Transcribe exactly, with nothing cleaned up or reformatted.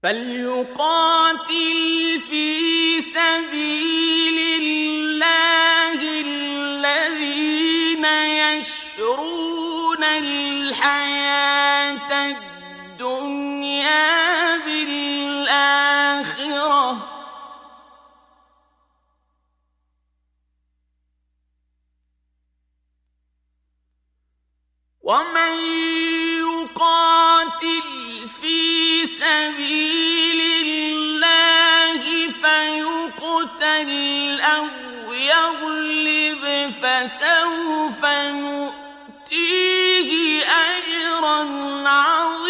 فليقاتل في سبيل الله الذين يشرون الحياة الدنيا بالآخرة ومن يقاتل في سبيل الله فيقتل أو يغلب فسوف نؤتيه أجرا عظيما